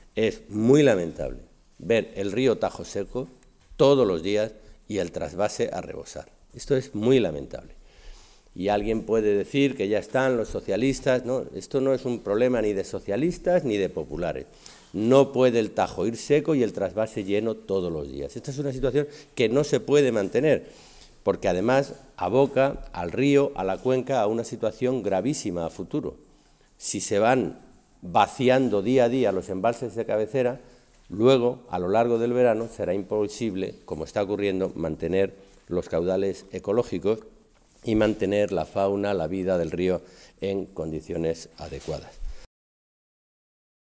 Es muy lamentable ver el río Tajo seco todos los días y el trasvase a rebosar. Esto es muy lamentable. Y alguien puede decir que ya están los socialistas. No, esto no es un problema ni de socialistas ni de populares. No puede el Tajo ir seco y el trasvase lleno todos los días. Esta es una situación que no se puede mantener, porque además aboca al río, a la cuenca, a una situación gravísima a futuro. Si se van vaciando día a día los embalses de cabecera, luego, a lo largo del verano, será imposible, como está ocurriendo, mantener los caudales ecológicos y mantener la fauna, la vida del río en condiciones adecuadas.